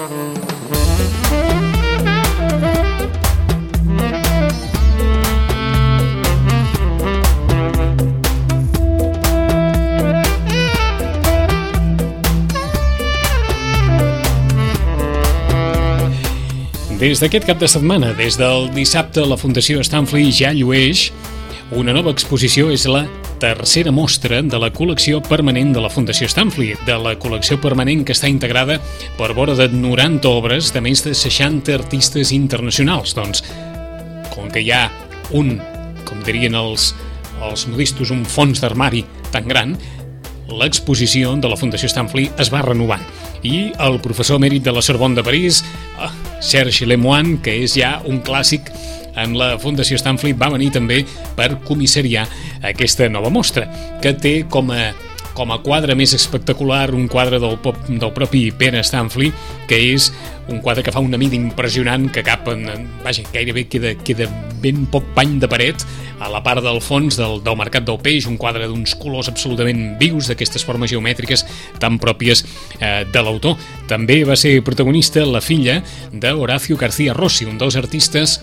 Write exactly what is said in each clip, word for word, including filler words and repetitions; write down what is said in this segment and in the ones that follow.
Des d'aquest cap de setmana, des del dissabte, la Fundació Stanfli ja llueix una nova exposició. És la tercera mostra de la col·lecció permanent de la Fundació Stanfli, de la col·lecció permanent que està integrada per vora de noranta obres de més de seixanta artistes internacionals. Doncs, com que hi ha un, com dirien els, els modistos, un fons d'armari tan gran, l'exposició de la Fundació Stanfli es va renovant. I el professor emèrit de la Sorbonne de París, Serge Lemoine, que és ja un clàssic en la Fundació Stanfli, va venir també per comissariar aquesta nova mostra, que té com a, com a quadre més espectacular un quadre del, pop, del propi Pere Stanfli, que és un quadre que fa una mida impressionant, que cap en, vaja, gairebé queda, queda ben poc pany de paret a la part del fons del, del Mercat del Peix, un quadre d'uns colors absolutament vius, d'aquestes formes geomètriques tan pròpies eh, de l'autor. També va ser protagonista la filla d'Horacio García Rossi, un dels artistes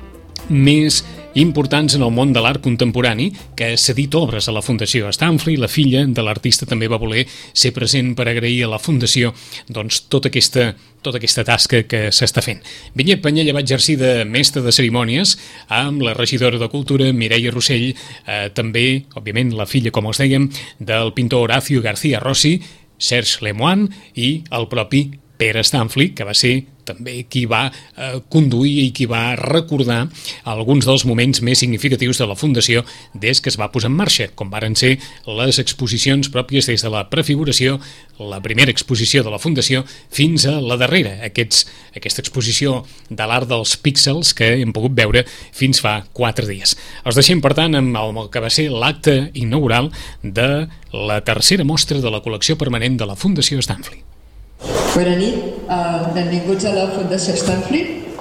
més importants en el món de l'art contemporani, que ha cedit obres a la Fundació Stanfli. La filla de l'artista també va voler ser present per agrair a la Fundació doncs, tota aquesta tota aquesta tasca que s'està fent. Vinyet Panyella va exercir de mestre de cerimònies amb la regidora de Cultura, Mireia Rossell, eh, també, òbviament, la filla, com els dèiem, del pintor Horacio García Rossi, Serge Lemoine i el propi Pere Stanfli, que va ser també qui va eh, conduir i qui va recordar alguns dels moments més significatius de la Fundació des que es va posar en marxa, com varen ser les exposicions pròpies des de la prefiguració, la primera exposició de la Fundació, fins a la darrera, aquests, aquesta exposició de l'art dels píxels que hem pogut veure fins fa quatre dies. Els deixem, per tant, amb el que va ser l'acte inaugural de la tercera mostra de la col·lecció permanent de la Fundació Stanfli. Bona nit, uh, benvinguts a la Fundació Stanfli.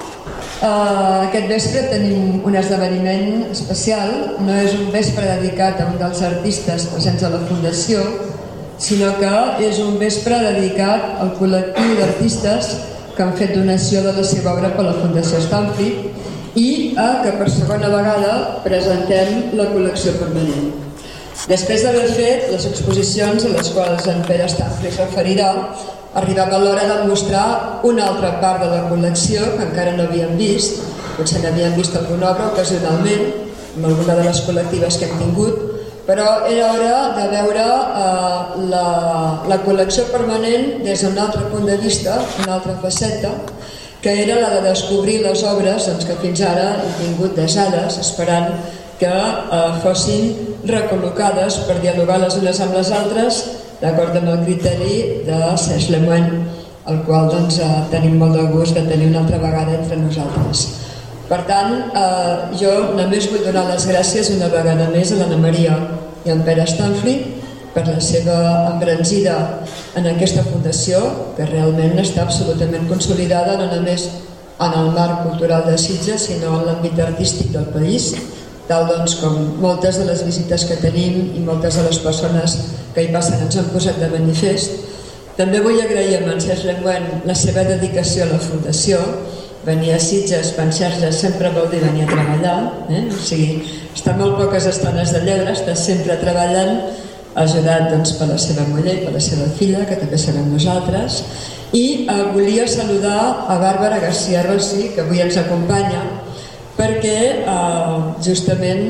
Uh, aquest vespre tenim un esdeveniment especial. No és un vespre dedicat a un dels artistes presents a la Fundació, sinó que és un vespre dedicat al col·lectiu d'artistes que han fet donació de la seva obra per la Fundació Stanfli i a que per segona vegada presentem la col·lecció permanent. Després d'haver fet les exposicions a les quals en Pere Stanfli es referirà, arribava l'hora de mostrar una altra part de la col·lecció que encara no havíem vist. Potser n'havíem vist alguna obra ocasionalment, amb alguna de les col·lectives que hem tingut, però era hora de veure eh, la, la col·lecció permanent des d'un altre punt de vista, una altra faceta, que era la de descobrir les obres doncs, que fins ara hem tingut desades, esperant que eh, fossin recol·locades per dialogar les unes amb les altres, d'acord amb el criteri de Serge Lemoine, el qual doncs, eh, tenim molt de gust de tenir una altra vegada entre nosaltres. Per tant, eh, jo només vull donar les gràcies una vegada més a l'Anna Maria i a en Pere Stanfli per la seva embranzida en aquesta fundació, que realment està absolutament consolidada no només en el marc cultural de Sitges, sinó en l'àmbit artístic del país, tal doncs, com moltes de les visites que tenim i moltes de les persones que hi passen ens han posat de manifest. També vull agrair a en Serge Lemoine la seva dedicació a la Fundació. Venir a Sitges, per Serge, sempre vol dir venir a treballar, eh? O sigui, està molt poques estones de lleure, està sempre treballant, ajudat doncs, per la seva muller i per la seva filla, que també serem nosaltres. I eh, volia saludar a Bàrbara García Rossi, que avui ens acompanya, perquè eh, justament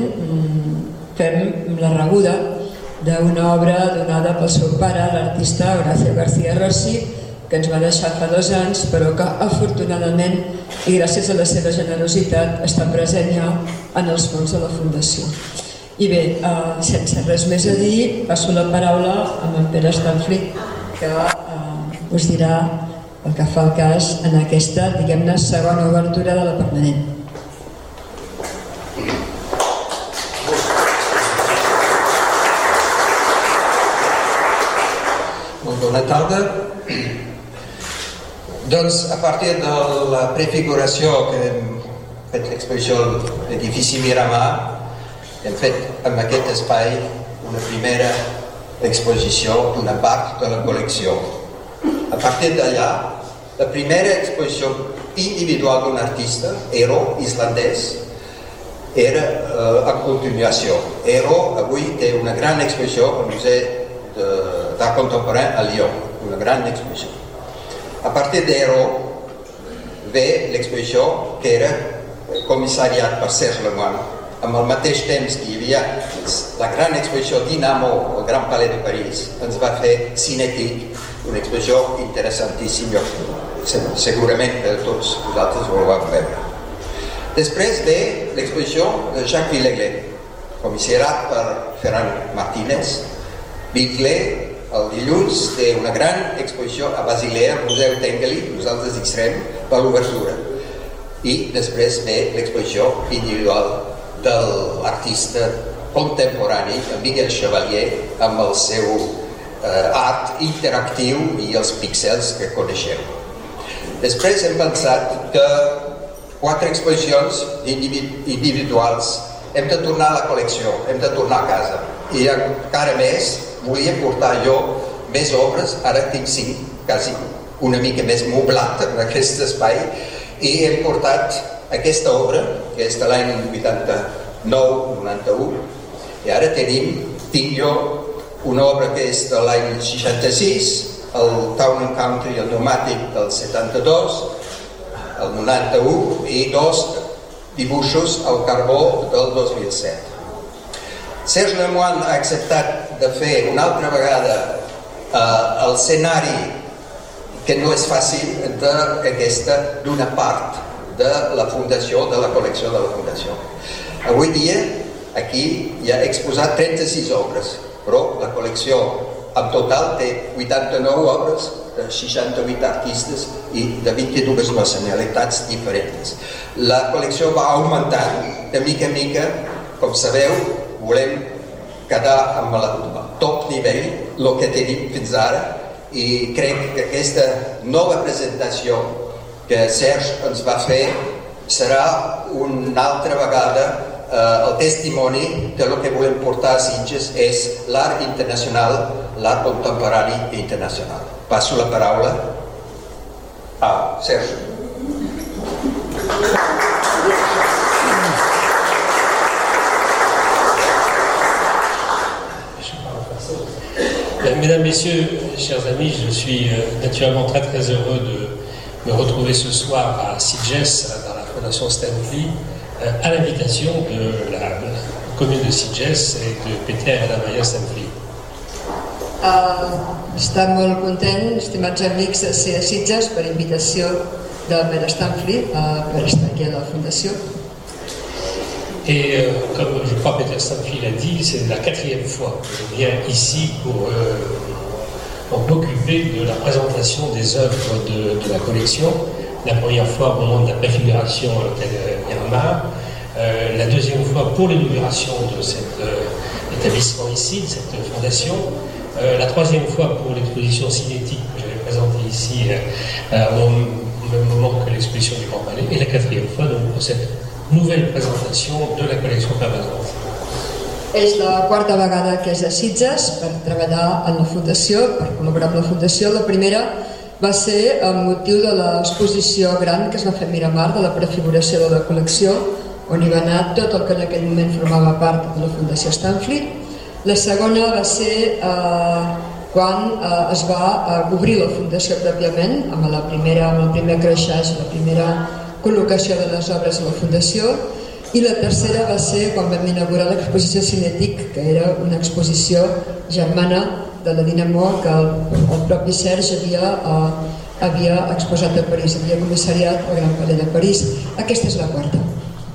fem la rebuda d'una obra donada pel seu pare, l'artista Horacio García Rossi, que ens va deixar fa dos anys, però que afortunadament i gràcies a la seva generositat està present ja en els fons de la Fundació. I bé, eh, sense res més a dir, passo la paraula a en Pere Stanfli, que eh, us dirà el que fa el cas en aquesta, diguem-ne, segona obertura de la permanent. Bona tarda. Doncs, a partir de la prefiguració que hem fet l'exposició a l'edifici Miramar, hem fet en aquest espai una primera exposició d'una part de la col·lecció. A partir d'allà la primera exposició individual d'un artista, Eero, islandès, era uh, en continuació. Eero avui té una gran exposició al Museu d'Art Contemporain a Lyon, una gran exposició. A partir d'Eero ve l'exposició que era comissariat per Serge Lemoine, amb el mateix temps que hi havia la gran exposició Dynamo al Gran Palais de París, ens va fer Cinètic, una exposició interessantíssima, segurament que tots vosaltres ho vau veure. Després ve l'exposició de Jacques Villeglé, comissariat per Ferran Martínez. Villeglé, el dilluns, té una gran exposició a Basilea, al Museu Tinguely, nosaltres extrem, per l'obertura. I després ve l'exposició individual de l'artista contemporani, Miguel Chevalier, amb el seu eh, art interactiu i els píxels que coneixem. Després hem pensat que quatre exposicions individuals hem de tornar a la col·lecció, hem de tornar a casa. I encara més, volia portar jo més obres, ara tinc cinc, quasi una mica més moblat en aquest espai, i hem portat aquesta obra, que és de l'any vuitanta-nou noranta-u, i ara tenim, tinc jo una obra que és de l'any seixanta-sis, el Town and Country, el pneumàtic del setanta-dos, el noranta-u, i dos dibuixos al carbó del dos mil set. Serge Lemoine ha acceptat de fer una altra vegada eh, el escenari, que no és fàcil, d'aquesta, d'una part de la fundació, de la col·lecció de la fundació. Avui dia, aquí hi ha exposat trenta-sis obres, però la col·lecció en total té vuitanta-nou obres, de seixanta-vuit artistes i de vint-i-dues nacionalitats diferents. La col·lecció va augmentant de mica en mica, com sabeu, volem quedar amb el top nivell, el que tenim fins ara, i crec que aquesta nova presentació que Serge ens va fer serà una altra vegada eh, el testimoni de lo que volem portar a Sitges és l'art internacional, l'art contemporani internacional. Passo la paraula a Serge. Mesdames, Messieurs, chers amis, je suis naturellement très très heureux de me retrouver ce soir à Sitges, dans la Fondation Stanfly, à l'invitation de la commune de Sitges et de Peter et Anna-Maria Stanfly. Uh, estic molt content, estimats amics, de ser a Sitges per invitació de Peter Stanfly uh, per estar aquí a la Fundació. Et euh, comme je crois Peter Stanfly l'a dit, c'est la quatrième fois que je viens ici pour, euh, pour m'occuper de la présentation des œuvres de, de la collection. La première fois au moment de la préfiguration à l'hôtel Miramar, euh, la deuxième fois pour l'inauguration de cet euh, établissement ici, de cette fondation, euh, la troisième fois pour l'exposition cinétique que j'avais présentée ici euh, au même moment que l'exposition du Grand Palais, et la quatrième fois donc pour cette nouvelle présentation de la collection permanente. És la quarta vegada que és a Sitges per treballar en la Fundació, per col·laborar amb la Fundació. La primera va ser amb motiu de l'exposició gran que es va fer a Miramar, de la prefiguració de la col·lecció, on hi va anar tot el que en aquell moment formava part de la Fundació Stanfly. La segona va ser eh, quan eh, es va eh, obrir la Fundació pròpiament, amb la primera, amb el primer creixatge, la primera col·locació de les obres a la Fundació, i la tercera va ser quan vam inaugurar l'exposició Cinètic, que era una exposició germana de la Dynamo que el, el propi Serge havia, eh, havia exposat a París, havia comissariat al Gran Palais de París. Aquesta és la quarta.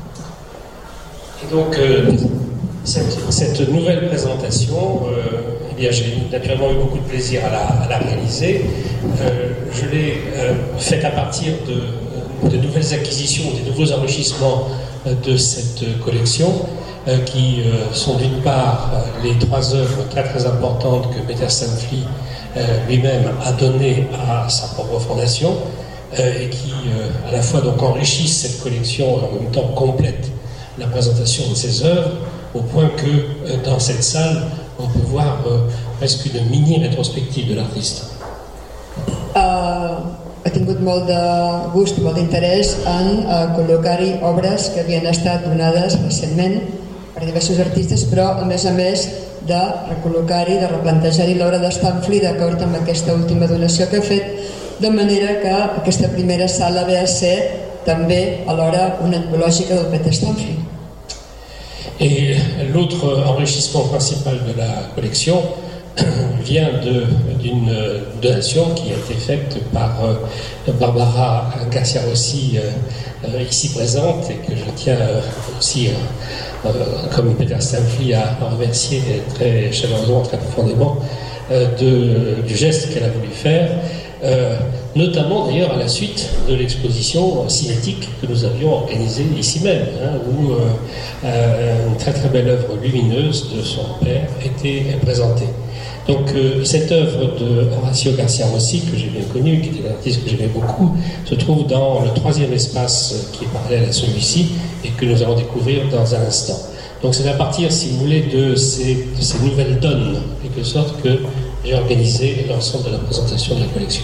Et donc, euh, cette, cette nouvelle présentation, euh, eh bien, j'ai naturellement eu beaucoup de plaisir à la, à la réaliser. Euh, je l'ai euh, faite à partir de de nouvelles acquisitions, des nouveaux enrichissements de cette collection euh, qui euh, sont d'une part euh, les trois œuvres très très importantes que Peter Stanfly euh, lui-même a données à sa propre fondation euh, et qui euh, à la fois donc enrichissent cette collection et en même temps complètent la présentation de ces œuvres au point que euh, dans cette salle on peut voir euh, presque une mini rétrospective de l'artiste. Uh... Ha tingut tingut molt de gust i molt d'interès en eh, col·locar-hi obres que havien estat donades recentment per diversos artistes, però a més a més de recol·locar-hi, de replantejar-hi l'obra de Stanfli d'acord amb aquesta última donació que ha fet, de manera que aquesta primera sala ve a ser també alhora una antològica del Peter Stanfli. Et l'autre enrichissement principal de la collection vient d'une donation qui a été faite par euh, Barbara Garcia Rossi, euh, ici présente, et que je tiens euh, aussi, euh, euh, comme Peter Stanfli, à remercier très chaleureusement, très profondément euh, de, du geste qu'elle a voulu faire, euh, notamment d'ailleurs à la suite de l'exposition cinétique que nous avions organisée ici même, hein, où euh, euh, une très très belle œuvre lumineuse de son père était présentée. Donc euh, cette œuvre de Horacio Garcia Rossi, que j'ai bien connu, qui était un artiste que j'aimais beaucoup, se trouve dans le troisième espace qui est parallèle à celui-ci et que nous allons découvrir dans un instant. Donc c'est à partir, si vous voulez, de ces, de ces nouvelles donnes, en quelque sorte, que j'ai organisé l'ensemble de la présentation de la collection.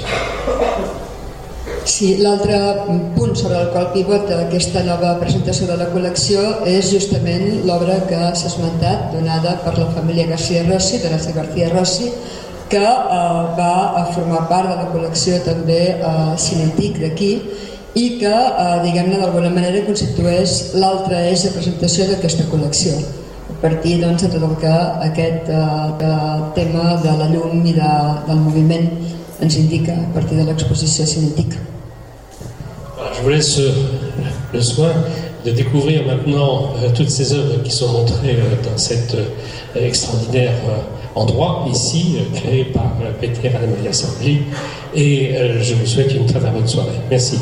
Sí, l'altre punt sobre el qual pivota aquesta nova presentació de la col·lecció és justament l'obra que s'ha esmentat, donada per la família García Rossi, de Horacio García Rossi, que eh, va formar part de la col·lecció també eh, Cinetic d'aquí i que, eh, diguem-ne, d'alguna manera constitueix l'altre eix de presentació d'aquesta col·lecció, a partir doncs, de tot el que aquest eh, tema de la llum i de, del moviment ens indica a partir de l'exposició Cinetic. Je vous laisse le soin de découvrir maintenant euh, toutes ces œuvres qui sont montrées euh, dans cet euh, extraordinaire euh, endroit ici, euh, créé par euh, Peter Anna-Maria Stanfli, et euh, je vous souhaite une très très bonne soirée. Merci.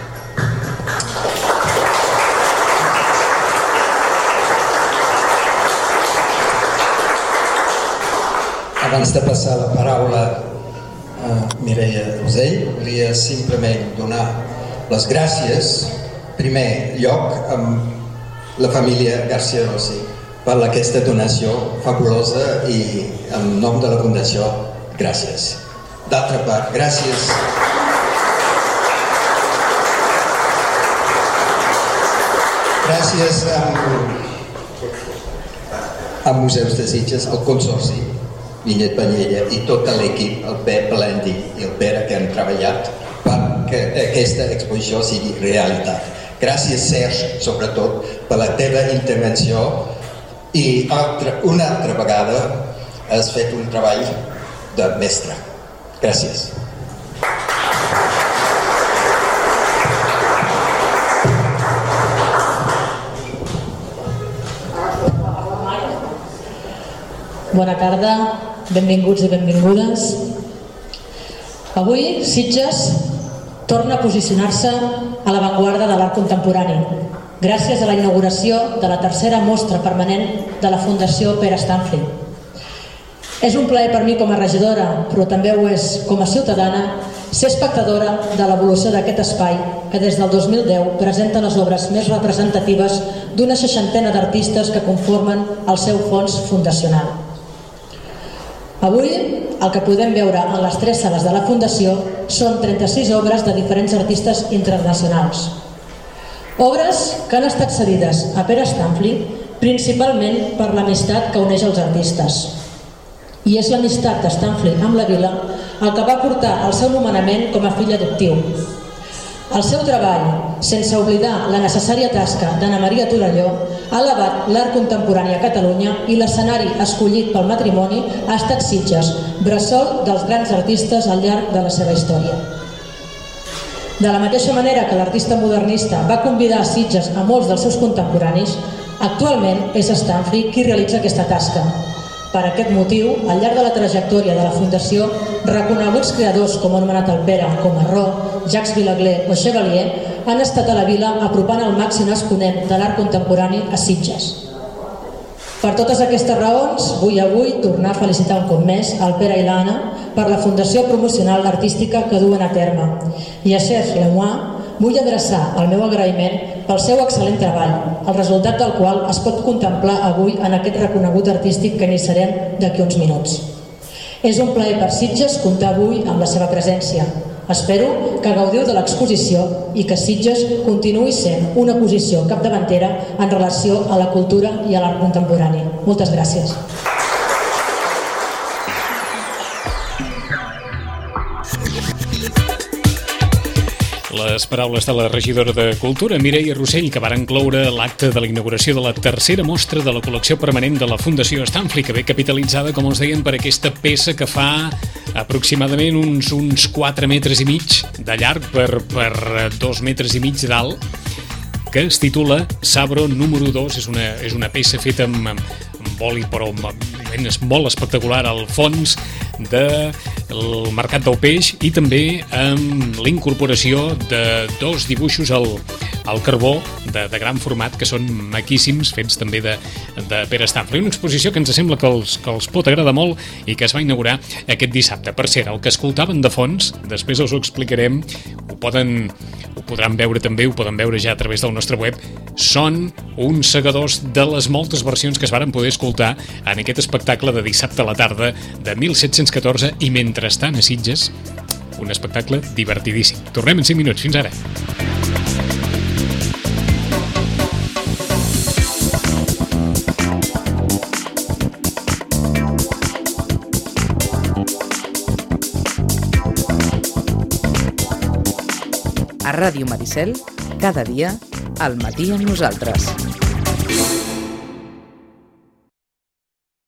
Abans de passar la paraula a Mireia Usell, volia simplement donar les gràcies, primer lloc, amb la família García Rossi per aquesta donació fabulosa i en nom de la Fundació, gràcies. D'altra part, gràcies gràcies a Museus de Sitges, al Consorci Vinyet Banyella i tot l'equip, el Pep Palendi i el Pere, que han treballat perquè aquesta exposició sigui realitat. Gràcies, Serge, sobretot, per la teva intervenció i altra, una altra vegada has fet un treball de mestre. Gràcies. Bona tarda, benvinguts i benvingudes. Avui Sitges torna a posicionar-se a l'avantguarda de l'art contemporani, gràcies a la inauguració de la tercera mostra permanent de la Fundació Pere Stanfli. És un plaer per mi com a regidora, però també ho és com a ciutadana, ser espectadora de l'evolució d'aquest espai que des del dos mil deu presenta les obres més representatives d'una seixantena d'artistes que conformen el seu fons fundacional. Avui, el que podem veure en les tres sales de la Fundació són trenta-sis obres de diferents artistes internacionals. Obres que han estat cedides a Pere Stanfli principalment per l'amistat que uneix els artistes. I és l'amistat de Stanfli amb la vila el que va portar el seu nomenament com a fill adoptiu. El seu treball, sense oblidar la necessària tasca d'Anna Maria Torelló, ha elevat l'art contemporani a Catalunya i l'escenari escollit pel matrimoni ha estat Sitges, bressol dels grans artistes al llarg de la seva història. De la mateixa manera que l'artista modernista va convidar a Sitges a molts dels seus contemporanis, actualment és Stanfli qui realitza aquesta tasca. Per aquest motiu, al llarg de la trajectòria de la Fundació, reconeguts creadors com ha anomenat el Pere, com Arró, Jacques Vilagler o Chevalier, han estat a la vila apropant el màxim exponent de l'art contemporani a Sitges. Per totes aquestes raons, vull avui tornar a felicitar un cop més el Pere i l'Anna per la Fundació Promocional Artística que duen a terme. I a Serge Lemoine vull adreçar el meu agraïment pel seu excel·lent treball, el resultat del qual es pot contemplar avui en aquest reconegut artístic que iniciarem d'aquí uns minuts. És un plaer per Sitges comptar avui amb la seva presència. Espero que gaudiu de l'exposició i que Sitges continuï sent una posició capdavantera en relació a la cultura i a l'art contemporani. Moltes gràcies. Les paraules de la regidora de Cultura, Mireia Rossell, que varen cloure l'acte de la inauguració de la tercera mostra de la col·lecció permanent de la Fundació Stanfli, que ve capitalitzada, com us deien, per aquesta peça que fa aproximadament uns, uns quatre metres i mig de llarg per, per dos metres i mig d'alt, que es titula Sabro número dos. És una, és una peça feta amb, amb oli, però és molt espectacular al fons del Mercat del Peix, i també amb la incorporació de dos dibuixos al, al carbó de, de gran format, que són maquíssims, fets també de, de Pere Stanfli. Una exposició que ens sembla que els, que els pot agradar molt i que es va inaugurar aquest dissabte. Per cert, el que escoltaven de fons, després us ho explicarem, ho poden ho podran veure també, ho poden veure ja a través del nostre web, són uns segadors de les moltes versions que es varen poder escoltar en aquest espectacle de dissabte a la tarda de mil set-cents catorze, i mentrestant a Sitges, un espectacle divertidíssim. Tornem en cinc minuts, fins ara. A Ràdio Maricel, cada dia, al matí amb nosaltres.